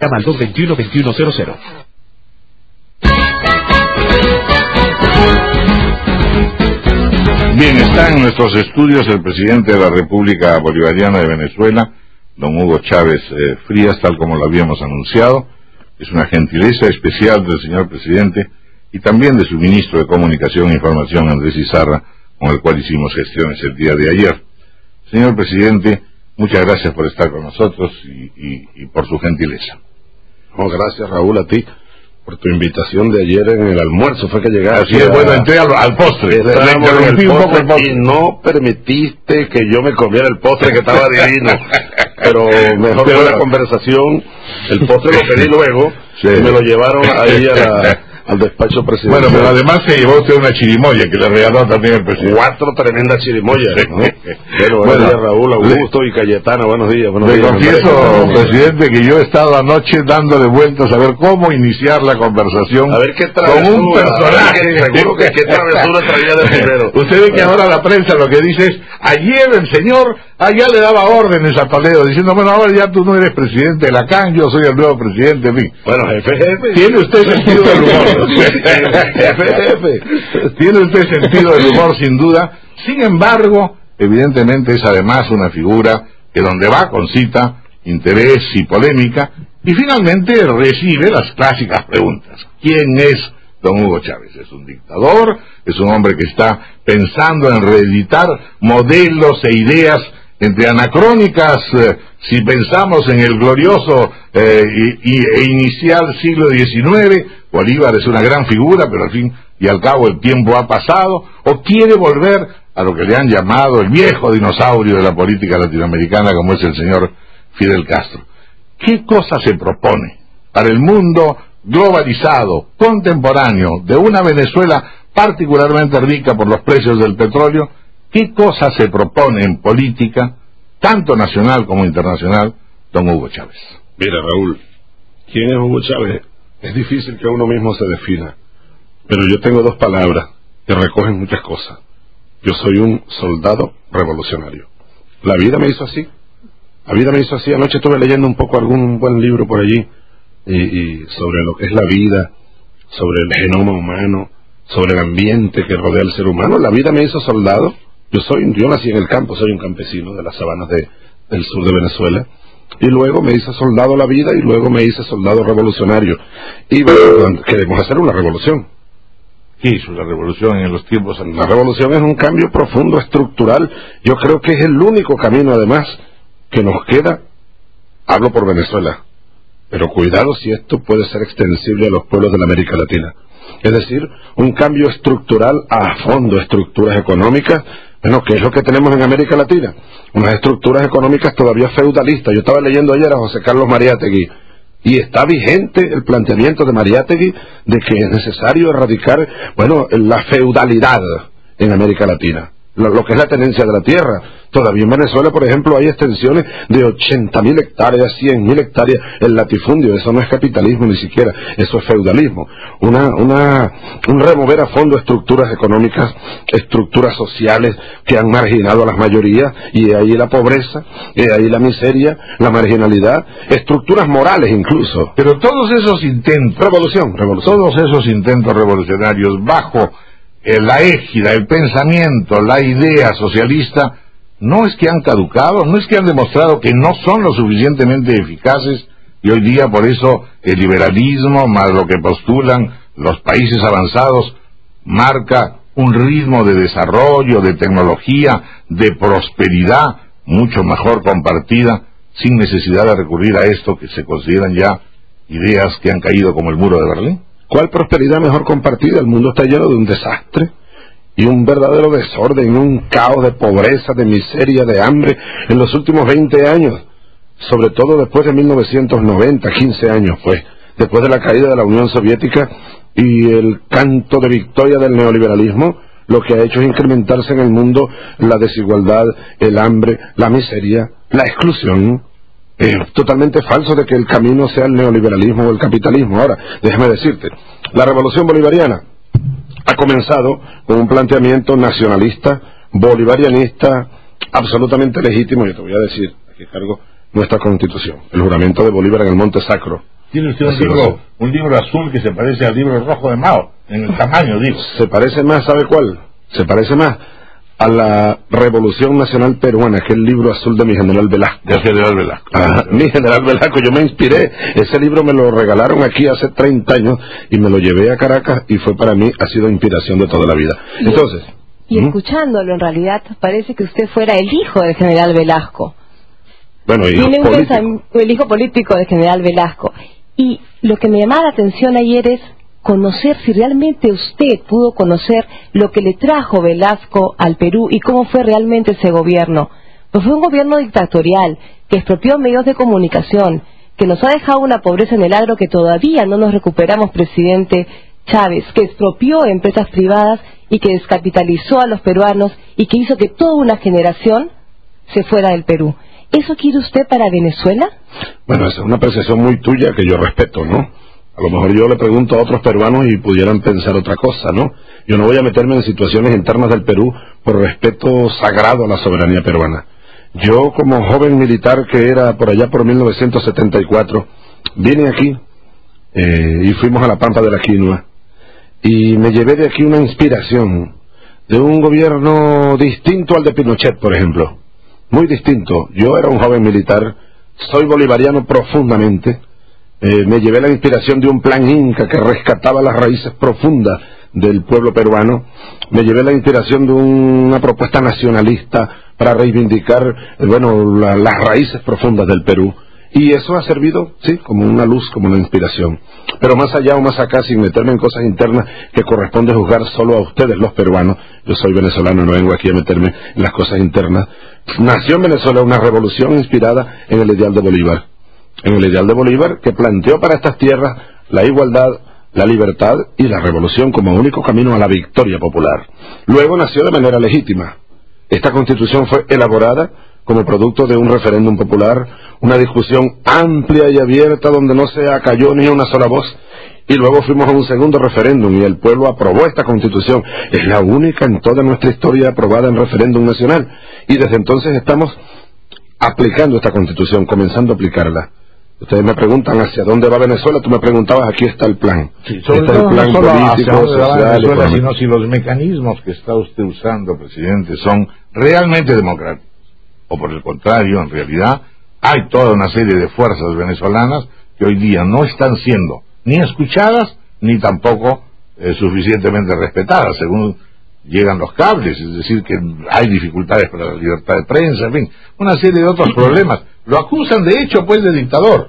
Llama al 221-2100. Bien, está en nuestros estudios el presidente de la República Bolivariana de Venezuela, don Hugo Chávez Frías, tal como lo habíamos anunciado. Es una gentileza especial del señor presidente y también de su ministro de Comunicación e Información, Andrés Izarra, con el cual hicimos gestiones el día de ayer. Señor presidente, muchas gracias por estar con nosotros y por su gentileza. Oh, gracias, Raúl, a ti por tu invitación de ayer en el almuerzo. Fue que llegaste. Así es, bueno, entré al postre. Le interrumpí un poco el postre y no permitiste que yo me comiera el postre, que estaba divino. Pero mejor fue la conversación. El postre lo pedí luego, sí. Y me lo llevaron ahí al despacho presidencial. Bueno, pero además se llevó usted una chirimoya que le regaló también el presidente. 4 tremendas chirimoyas, ¿no? Pero buenos días, Raúl, Augusto y Cayetana, buenos días. Le confieso, presidente, que yo he estado anoche dándole vueltas a ver cómo iniciar la conversación. A ver qué travesura, con un personaje. Seguro que qué travesura traía de primero. Usted ve que ahora la prensa lo que dice es, ayer el señor allá le daba órdenes a Toledo, diciendo, bueno, ahora ya tú no eres presidente de la CAN, yo soy el nuevo presidente, en fin. Bueno, jefe. Tiene usted sentido del humor. Jefe. Tiene usted sentido del humor, sin duda. Sin embargo, evidentemente es además una figura que donde va concita interés y polémica, y finalmente recibe las clásicas preguntas. ¿Quién es don Hugo Chávez? ¿Es un dictador? ¿Es un hombre que está pensando en reeditar modelos e ideas entre anacrónicas, si pensamos en el glorioso e inicial siglo XIX? Bolívar es una gran figura, pero al fin y al cabo el tiempo ha pasado. ¿O quiere volver a lo que le han llamado el viejo dinosaurio de la política latinoamericana, como es el señor Fidel Castro? ¿Qué cosa se propone para el mundo globalizado, contemporáneo, de una Venezuela particularmente rica por los precios del petróleo? ¿Qué cosa se propone en política, tanto nacional como internacional, don Hugo Chávez? Mira, Raúl, ¿quién es Hugo Chávez? Es difícil que uno mismo se defina, pero yo tengo 2 palabras que recogen muchas cosas. Yo soy un soldado revolucionario. La vida me hizo así. Anoche estuve leyendo un poco algún buen libro por allí, y sobre lo que es la vida, sobre el genoma humano, sobre el ambiente que rodea al ser humano. La vida me hizo soldado. Yo nací en el campo, soy un campesino de las sabanas del sur de Venezuela, y luego me hice soldado la vida, y luego me hice soldado revolucionario. Y bueno, queremos hacer una revolución. ¿Qué hizo la revolución en los tiempos actuales? La revolución es un cambio profundo, estructural. Yo creo que es el único camino, además, que nos queda. Hablo por Venezuela, pero cuidado si esto puede ser extensible a los pueblos de la América Latina. Es decir, un cambio estructural a fondo, estructuras económicas. Bueno, ¿qué es lo que tenemos en América Latina? Unas estructuras económicas todavía feudalistas. Yo estaba leyendo ayer a José Carlos Mariátegui, y está vigente el planteamiento de Mariátegui de que es necesario erradicar, bueno, la feudalidad en América Latina. Lo que es la tenencia de la tierra. Todavía en Venezuela, por ejemplo, hay extensiones de 80.000 hectáreas, 100.000 hectáreas en latifundio. Eso no es capitalismo ni siquiera, eso es feudalismo. Un remover a fondo estructuras económicas, estructuras sociales que han marginado a las mayorías, y de ahí la pobreza, de ahí la miseria, la marginalidad, estructuras morales incluso. Pero todos esos intentos, revolución. Todos esos intentos revolucionarios bajo la égida, el pensamiento, la idea socialista, no es que han caducado, no es que han demostrado que no son lo suficientemente eficaces, y hoy día por eso el liberalismo, más lo que postulan los países avanzados, marca un ritmo de desarrollo, de tecnología, de prosperidad mucho mejor compartida, sin necesidad de recurrir a esto que se consideran ya ideas que han caído como el muro de Berlín. ¿Cuál prosperidad mejor compartida? El mundo está lleno de un desastre y un verdadero desorden, un caos de pobreza, de miseria, de hambre en los últimos 20 años, sobre todo después de 1990, 15 años pues, después de la caída de la Unión Soviética y el canto de victoria del neoliberalismo. Lo que ha hecho es incrementarse en el mundo la desigualdad, el hambre, la miseria, la exclusión. Es totalmente falso de que el camino sea el neoliberalismo o el capitalismo. Ahora, déjame decirte, la revolución bolivariana ha comenzado con un planteamiento nacionalista, bolivarianista, absolutamente legítimo. Yo te voy a decir, aquí cargo nuestra Constitución, el juramento de Bolívar en el Monte Sacro. Tiene usted un libro azul que se parece al libro rojo de Mao, en el tamaño, digo. Se parece más, ¿sabe cuál? Se parece más a la Revolución Nacional Peruana, que es el libro azul de mi general Velasco. De general Velasco. Ajá, mi general Velasco, yo me inspiré. Ese libro me lo regalaron aquí hace 30 años y me lo llevé a Caracas y fue para mí, ha sido inspiración de toda la vida. Entonces... Y escuchándolo, en realidad parece que usted fuera el hijo del general Velasco. Bueno, Tiene el hijo político del general Velasco. Y lo que me llamaba la atención ayer es conocer si realmente usted pudo conocer lo que le trajo Velasco al Perú y cómo fue realmente ese gobierno. Pues fue un gobierno dictatorial que expropió medios de comunicación, que nos ha dejado una pobreza en el agro que todavía no nos recuperamos, presidente Chávez, que expropió empresas privadas y que descapitalizó a los peruanos y que hizo que toda una generación se fuera del Perú. ¿Eso quiere usted para Venezuela? Bueno, esa es una apreciación muy tuya que yo respeto, ¿no? A lo mejor yo le pregunto a otros peruanos y pudieran pensar otra cosa, ¿no? Yo no voy a meterme en situaciones internas del Perú por respeto sagrado a la soberanía peruana. Yo, como joven militar que era por allá por 1974, vine aquí y fuimos a la Pampa de la Quinua y me llevé de aquí una inspiración de un gobierno distinto al de Pinochet, por ejemplo. Muy distinto. Yo era un joven militar, soy bolivariano profundamente, me llevé la inspiración de un plan inca que rescataba las raíces profundas del pueblo peruano, me llevé la inspiración de una propuesta nacionalista para reivindicar, las raíces profundas del Perú, y eso ha servido, sí, como una luz, como una inspiración. Pero más allá o más acá, sin meterme en cosas internas que corresponde juzgar solo a ustedes los peruanos, yo soy venezolano, no vengo aquí a meterme en las cosas internas. Nació en Venezuela una revolución inspirada en el ideal de Bolívar. En el ideal de Bolívar, que planteó para estas tierras la igualdad, la libertad y la revolución como único camino a la victoria popular. Luego nació de manera legítima. Esta Constitución fue elaborada como producto de un referéndum popular, una discusión amplia y abierta donde no se acalló ni una sola voz, y luego fuimos a un segundo referéndum y el pueblo aprobó esta Constitución. Es la única en toda nuestra historia aprobada en referéndum nacional, y desde entonces estamos aplicando esta Constitución, comenzando a aplicarla. Ustedes me preguntan hacia dónde va Venezuela, tú me preguntabas, aquí está el plan. Sí, sobre todo el plan no solo político, hacia dónde va social, Venezuela, sino si los mecanismos que está usted usando, presidente, son realmente democráticos. O por el contrario, en realidad, hay toda una serie de fuerzas venezolanas que hoy día no están siendo ni escuchadas, ni tampoco suficientemente respetadas, según llegan los cables, es decir, que hay dificultades para la libertad de prensa, en fin, una serie de otros problemas. Lo acusan, de hecho, pues, de dictador.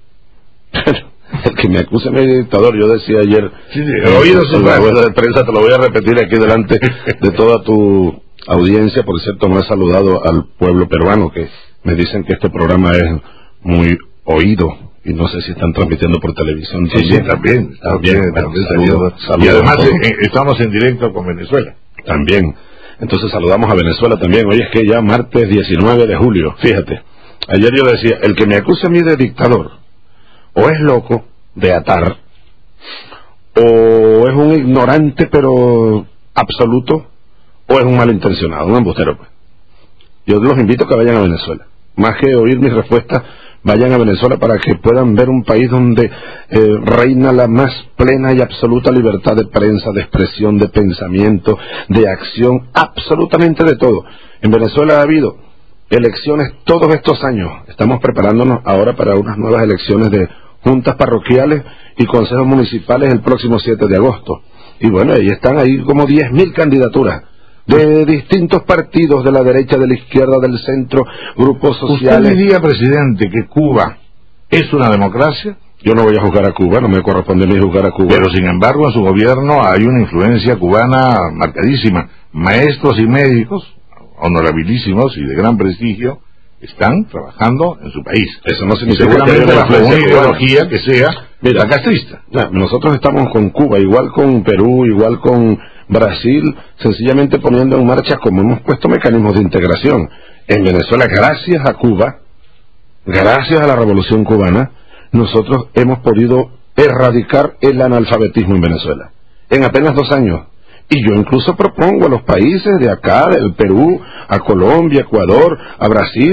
El que me acuse de dictador, yo decía ayer, en la rueda de prensa, te lo voy a repetir aquí delante de toda tu audiencia. Por cierto, no he saludado al pueblo peruano, que me dicen que este programa es muy oído, y no sé si están transmitiendo por televisión. Sí, también. Saludos y además estamos en directo con Venezuela. También. Entonces saludamos a Venezuela también. Hoy es que ya martes 19 de julio, fíjate. Ayer yo decía, el que me acuse a mí de dictador, o es loco de atar, o es un ignorante pero absoluto, o es un malintencionado, un embustero, pues. Yo los invito a que vayan a Venezuela. Más que oír mis respuestas, vayan a Venezuela para que puedan ver un país donde reina la más plena y absoluta libertad de prensa, de expresión, de pensamiento, de acción, absolutamente de todo. En Venezuela ha habido elecciones todos estos años. Estamos preparándonos ahora para unas nuevas elecciones de juntas parroquiales y consejos municipales el próximo 7 de agosto. Y bueno, ahí están ahí como 10.000 candidaturas de distintos partidos, de la derecha, de la izquierda, del centro, grupos sociales. ¿Usted diría, presidente, que Cuba es una democracia? Yo no voy a juzgar a Cuba, no me corresponde a mí juzgar a Cuba. Pero sin embargo en su gobierno hay una influencia cubana marcadísima. Maestros y médicos, honorabilísimos y de gran prestigio, están trabajando en su país. Eso no significa seguramente que haya bajo una ideología que sea la castrista. Nosotros estamos con Cuba, igual con Perú, igual con Brasil, sencillamente poniendo en marcha, como hemos puesto, mecanismos de integración. En Venezuela, gracias a Cuba, gracias a la Revolución Cubana, nosotros hemos podido erradicar el analfabetismo en Venezuela en apenas 2 años. Y yo incluso propongo a los países de acá, del Perú, a Colombia, Ecuador, a Brasil,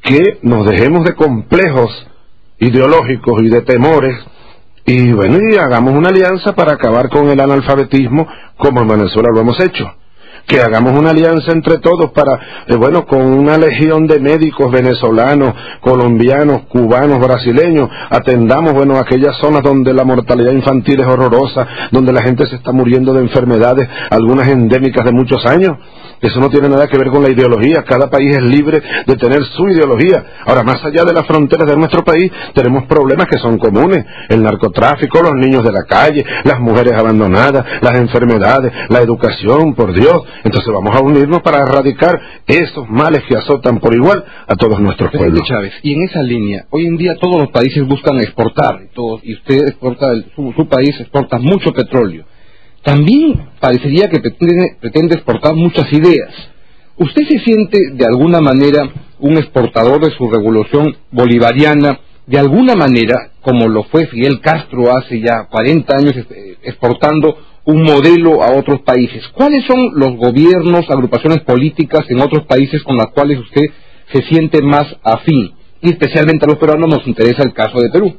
que nos dejemos de complejos ideológicos y de temores, y bueno, y hagamos una alianza para acabar con el analfabetismo, como en Venezuela lo hemos hecho. Que hagamos una alianza entre todos para, bueno, con una legión de médicos venezolanos, colombianos, cubanos, brasileños, atendamos, bueno, aquellas zonas donde la mortalidad infantil es horrorosa, donde la gente se está muriendo de enfermedades, algunas endémicas de muchos años. Eso no tiene nada que ver con la ideología. Cada país es libre de tener su ideología. Ahora, más allá de las fronteras de nuestro país, tenemos problemas que son comunes. El narcotráfico, los niños de la calle, las mujeres abandonadas, las enfermedades, la educación, por Dios. Entonces vamos a unirnos para erradicar esos males que azotan por igual a todos nuestros pueblos. Chávez, y en esa línea, hoy en día todos los países buscan exportar, y usted exporta, su país exporta mucho petróleo. También parecería que pretende exportar muchas ideas. ¿Usted se siente de alguna manera un exportador de su revolución bolivariana, de alguna manera, como lo fue Fidel Castro hace ya 40 años, exportando un modelo a otros países? ¿Cuáles son los gobiernos, agrupaciones políticas en otros países con las cuales usted se siente más afín? Y especialmente a los peruanos nos interesa el caso de Perú.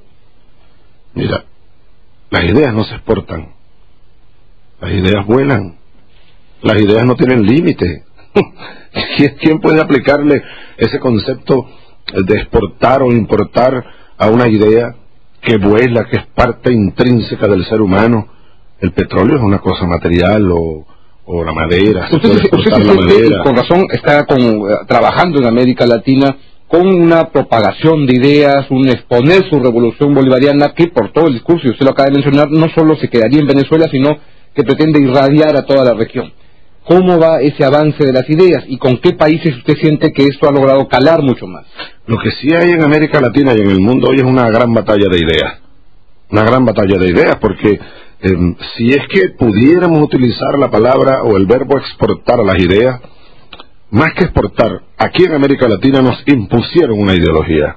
Mira, las ideas no se exportan. Las ideas vuelan. Las ideas no tienen límite. ¿Quién puede aplicarle ese concepto de exportar o importar a una idea que vuela, que es parte intrínseca del ser humano? El petróleo es una cosa material, o la madera. Usted la madera. Con razón está trabajando en América Latina con una propagación de ideas, un exponer su revolución bolivariana que por todo el discurso, y usted lo acaba de mencionar, no solo se quedaría en Venezuela, sino que pretende irradiar a toda la región. ¿Cómo va ese avance de las ideas y con qué países usted siente que esto ha logrado calar mucho más? Lo que sí hay en América Latina y en el mundo hoy es una gran batalla de ideas. Una gran batalla de ideas, porque si es que pudiéramos utilizar la palabra o el verbo exportar a las ideas, más que exportar, aquí en América Latina nos impusieron una ideología.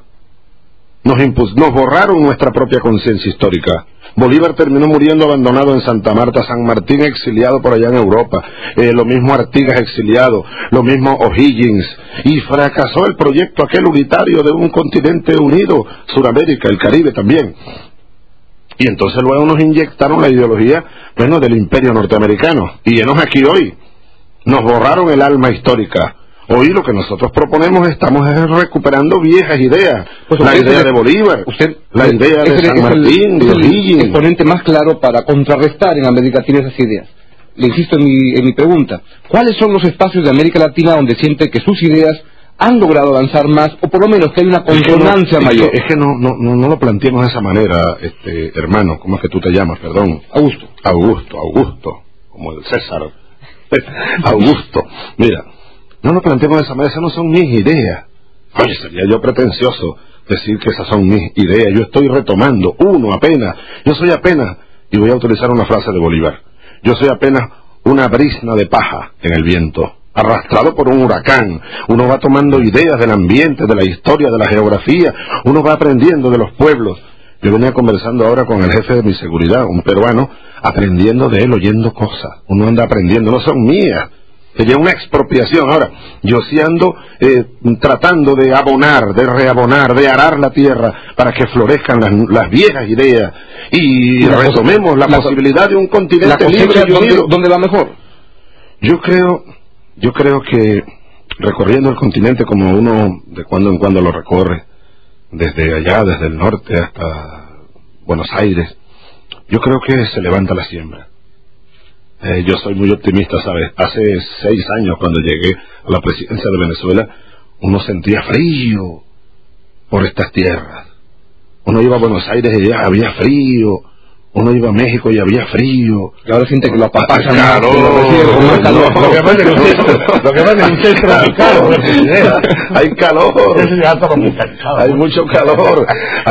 Nos borraron nuestra propia conciencia histórica. Bolívar terminó muriendo abandonado en Santa Marta, San Martín exiliado por allá en Europa, lo mismo Artigas exiliado, lo mismo O'Higgins, y fracasó el proyecto aquel unitario de un continente unido, Suramérica, el Caribe también. Y entonces luego nos inyectaron la ideología, bueno, del imperio norteamericano, y enos aquí hoy. Nos borraron el alma histórica. Hoy lo que nosotros proponemos, estamos recuperando viejas ideas. Pues la idea de Bolívar, la idea de San Martín, de O'Higgins. El exponente más claro para contrarrestar en América Latina esas ideas. Le insisto en mi pregunta. ¿Cuáles son los espacios de América Latina donde siente que sus ideas han logrado avanzar más, o por lo menos que hay una consonancia mayor? Es que no lo planteemos de esa manera, hermano. ¿Cómo es que tú te llamas? Perdón. Augusto. Como el César. Augusto. Mira. No lo planteemos de esa manera, esas no son mis ideas. Oye, sería yo pretencioso decir que esas son mis ideas. Yo estoy retomando yo soy apenas, y voy a utilizar una frase de Bolívar, yo soy apenas una brizna de paja en el viento, arrastrado por un huracán. Uno va tomando ideas del ambiente, de la historia, de la geografía, uno va aprendiendo de los pueblos. Yo venía conversando ahora con el jefe de mi seguridad, un peruano, aprendiendo de él, oyendo cosas. Uno anda aprendiendo, no son mías. Sería una expropiación. Ahora, yo sí ando tratando de abonar, de reabonar, de arar la tierra para que florezcan las viejas ideas y retomemos la posibilidad de un continente libre y unido. ¿Dónde va mejor? Yo creo que recorriendo el continente como uno de cuando en cuando lo recorre, desde allá, desde el norte hasta Buenos Aires, yo creo que se levanta la siembra. Yo soy muy optimista, ¿sabes? Hace 6 años, cuando llegué a la presidencia de Venezuela, uno sentía frío por estas tierras. Uno iba a Buenos Aires y ya había frío. Uno iba a México y había frío. Y ahora siente que lo apapachan más. Lo que pasa es que usted es tropical. Hay calor. Hay mucho calor.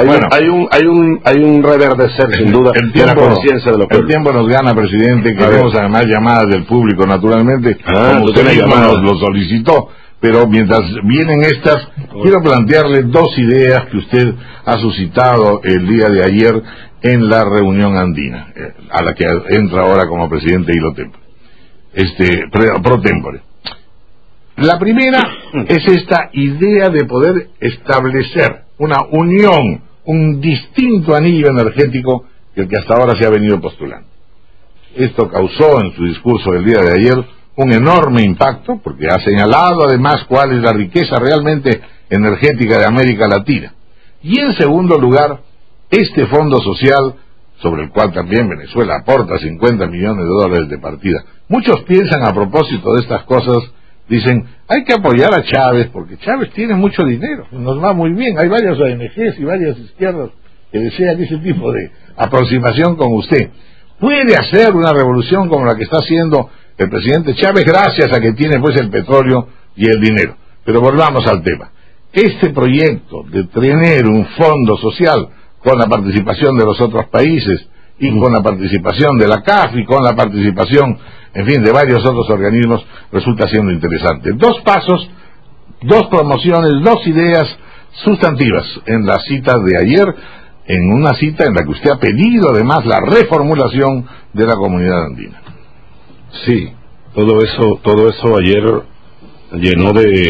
Hay un reverdecer, sin duda, de la conciencia de los pueblos. El tiempo nos gana, presidente. Queremos además llamadas del público, naturalmente, como usted mismo nos lo solicitó. Pero mientras vienen estas, quiero plantearle 2 ideas que usted ha suscitado el día de ayer en la reunión andina, a la que entra ahora como presidente Hilo Tempore, pro tempore. La primera es esta idea de poder establecer una unión, un distinto anillo energético que el que hasta ahora se ha venido postulando. Esto causó en su discurso del día de ayer un enorme impacto, porque ha señalado además cuál es la riqueza realmente energética de América Latina. Y en segundo lugar, este fondo social, sobre el cual también Venezuela aporta 50 millones de dólares de partida. Muchos piensan a propósito de estas cosas, dicen, hay que apoyar a Chávez, porque Chávez tiene mucho dinero, nos va muy bien, hay varias ONGs y varias izquierdas que desean ese tipo de aproximación con usted. Puede hacer una revolución como la que está haciendo el presidente Chávez gracias a que tiene pues el petróleo y el dinero. Pero volvamos al tema. Este proyecto de tener un fondo social con la participación de los otros países y con la participación de la CAF y con la participación, en fin, de varios otros organismos, resulta siendo interesante. 2 pasos, 2 promociones, 2 ideas sustantivas en la cita de ayer, en una cita en la que usted ha pedido además la reformulación de la comunidad andina. Sí, todo eso ayer llenó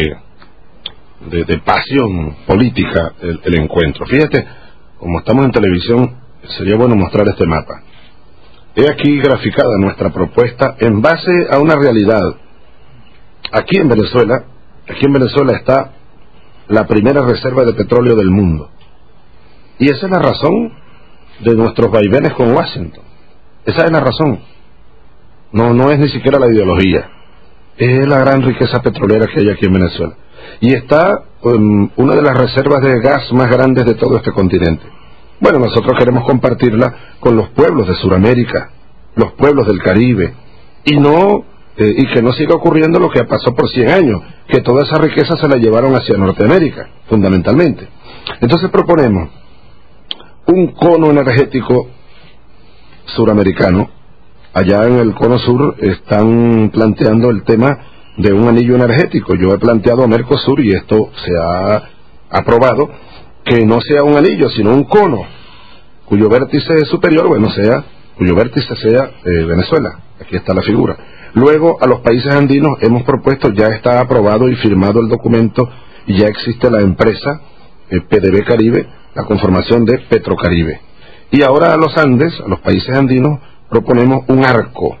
de pasión política el encuentro. Fíjate, como estamos en televisión, sería bueno mostrar este mapa. He aquí graficada nuestra propuesta en base a una realidad. Aquí en Venezuela está la primera reserva de petróleo del mundo. Y esa es la razón de nuestros vaivenes con Washington. Esa es la razón. No es ni siquiera la ideología. Es la gran riqueza petrolera que hay aquí en Venezuela. Y está una de las reservas de gas más grandes de todo este continente. Bueno, nosotros queremos compartirla con los pueblos de Sudamérica, los pueblos del Caribe, y que no siga ocurriendo lo que pasó por 100 años, que toda esa riqueza se la llevaron hacia Norteamérica, fundamentalmente. Entonces proponemos un cono energético suramericano. Allá en el cono sur están planteando el tema de un anillo energético. Yo he planteado a Mercosur, y esto se ha aprobado, que no sea un anillo, sino un cono, cuyo vértice superior, cuyo vértice sea Venezuela. Aquí está la figura. Luego, a los países andinos hemos propuesto, ya está aprobado y firmado el documento, y ya existe la empresa PDB Caribe, la conformación de Petrocaribe. Y ahora a los Andes, a los países andinos, proponemos un arco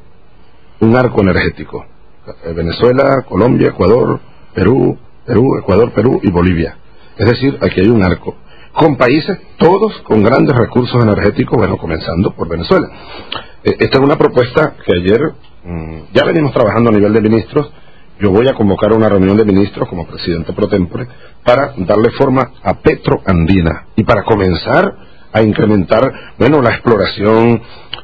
energético. Venezuela, Colombia, Ecuador, Perú, Ecuador, Perú y Bolivia. Es decir, aquí hay un arco, con países todos con grandes recursos energéticos, comenzando por Venezuela. Esta es una propuesta que ayer ya venimos trabajando a nivel de ministros. Yo voy a convocar una reunión de ministros como presidente pro tempore para darle forma a Petroandina y para comenzar a incrementar, la exploración,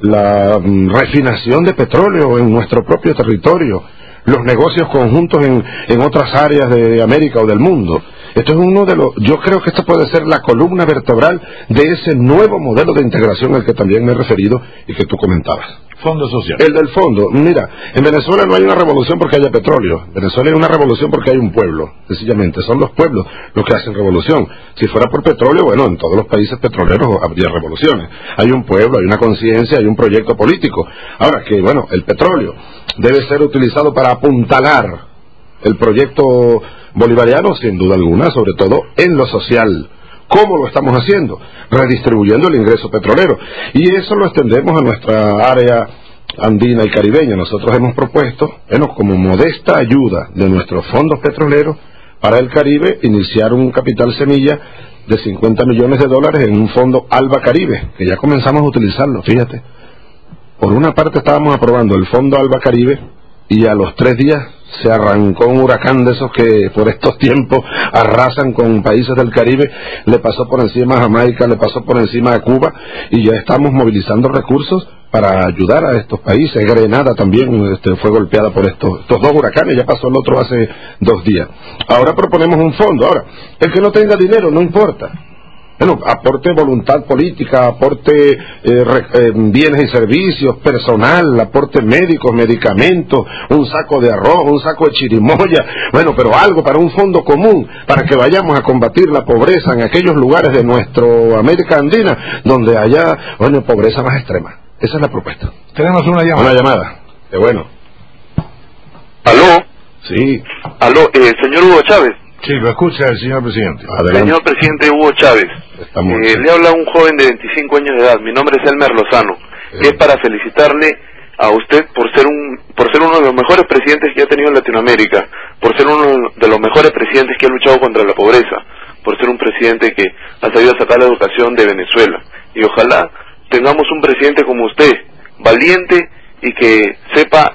la refinación de petróleo en nuestro propio territorio, los negocios conjuntos en otras áreas de América o del mundo. Esto es yo creo que esto puede ser la columna vertebral de ese nuevo modelo de integración al que también me he referido y que tú comentabas. Fondo social. El del fondo. Mira, en Venezuela no hay una revolución porque haya petróleo. En Venezuela hay una revolución porque hay un pueblo, sencillamente. Son los pueblos los que hacen revolución. Si fuera por petróleo, en todos los países petroleros habría revoluciones. Hay un pueblo, hay una conciencia, hay un proyecto político. Ahora que, el petróleo debe ser utilizado para apuntalar el proyecto bolivariano, sin duda alguna, sobre todo en lo social. ¿Cómo lo estamos haciendo? Redistribuyendo el ingreso petrolero. Y eso lo extendemos a nuestra área andina y caribeña. Nosotros hemos propuesto, como modesta ayuda de nuestros fondos petroleros para el Caribe, iniciar un capital semilla de 50 millones de dólares en un fondo Alba Caribe, que ya comenzamos a utilizarlo, fíjate. Por una parte estábamos aprobando el fondo Alba Caribe y a los 3 días se arrancó un huracán de esos que por estos tiempos arrasan con países del Caribe, le pasó por encima a Jamaica, le pasó por encima a Cuba, y ya estamos movilizando recursos para ayudar a estos países. Grenada también fue golpeada por estos 2 huracanes, ya pasó el otro hace 2 días. Ahora proponemos un fondo. Ahora, el que no tenga dinero no importa. Aporte voluntad política, aporte bienes y servicios, personal, aporte médicos, medicamentos, un saco de arroz, un saco de chirimoya, pero algo para un fondo común, para que vayamos a combatir la pobreza en aquellos lugares de nuestra América Andina donde haya, pobreza más extrema. Esa es la propuesta. Tenemos una llamada. Una llamada. Qué bueno. ¿Aló? Sí. Aló, señor Hugo Chávez. Sí, lo escucha el señor presidente. Adelante. Señor presidente Hugo Chávez. Le habla un joven de 25 años de edad. Mi nombre es Elmer Lozano. Es para felicitarle a usted por ser uno de los mejores presidentes que ha tenido Latinoamérica, por ser uno de los mejores presidentes que ha luchado contra la pobreza, por ser un presidente que ha sabido sacar la educación de Venezuela. Y ojalá tengamos un presidente como usted, valiente y que sepa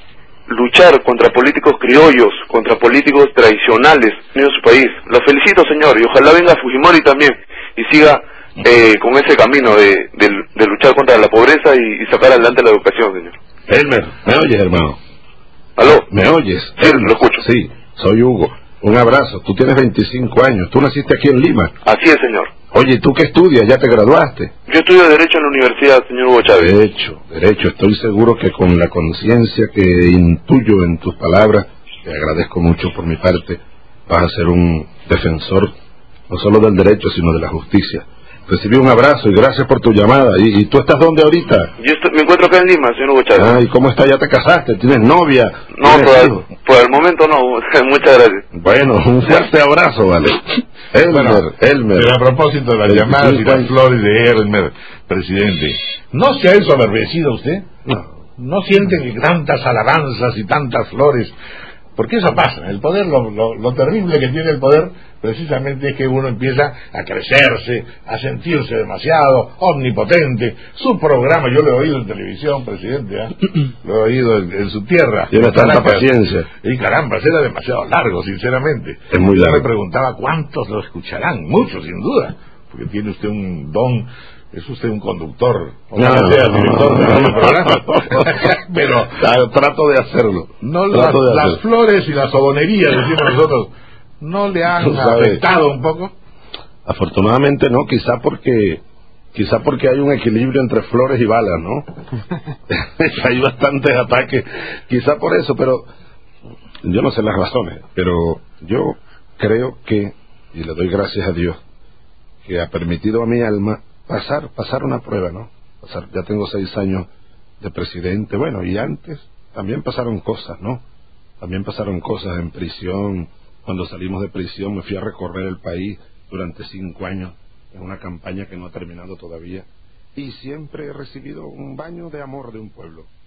luchar contra políticos criollos, contra políticos tradicionales en su país. Lo felicito, señor, y ojalá venga Fujimori también y siga con ese camino de luchar contra la pobreza y sacar adelante la educación, señor. Elmer, ¿me oyes, hermano? ¿Aló? ¿Me oyes? Sí, lo escucho. Sí, soy Hugo. Un abrazo. Tú tienes 25 años. Tú naciste aquí en Lima. Así es, señor. Oye, ¿tú qué estudias? ¿Ya te graduaste? Yo estudio Derecho en la universidad, señor Hugo Chávez. Derecho. Estoy seguro que con la conciencia que intuyo en tus palabras, te agradezco mucho por mi parte, vas a ser un defensor no solo del derecho, sino de la justicia. Recibí un abrazo y gracias por tu llamada. ¿Y tú estás dónde ahorita? Me encuentro acá en Lima, señor Hugo Chávez. ¿Y cómo está? ¿Ya te casaste? ¿Tienes novia? No, por el momento no. Muchas gracias. Bueno, un fuerte abrazo, vale. Elmer. Pero a propósito de las llamadas y las flores de Elmer, presidente, ¿no se ha ensoberbecido usted? ¿No siente que tantas alabanzas y tantas flores? Porque eso pasa, el poder, lo terrible que tiene el poder, precisamente es que uno empieza a crecerse, a sentirse demasiado omnipotente. Su programa, yo lo he oído en televisión, presidente, lo he oído en su tierra. Tiene tanta paciencia. Y caramba, era demasiado largo, sinceramente. Es muy largo. Yo me preguntaba cuántos lo escucharán, muchos sin duda, porque tiene usted un don. Es usted un conductor, director de un programa. Pero trato de hacerlo. Las flores y las sobonerías, decimos nosotros, ¿no le han afectado un poco? Afortunadamente no, quizá porque hay un equilibrio entre flores y balas, ¿no? Hay bastantes ataques, quizá por eso, pero yo no sé las razones, pero yo creo que, y le doy gracias a Dios, que ha permitido a mi alma pasar una prueba, ¿no? Ya tengo 6 años de presidente, bueno, y antes también pasaron cosas, ¿no? También pasaron cosas en prisión. Cuando salimos de prisión me fui a recorrer el país durante 5 años en una campaña que no ha terminado todavía, y siempre he recibido un baño de amor de un pueblo.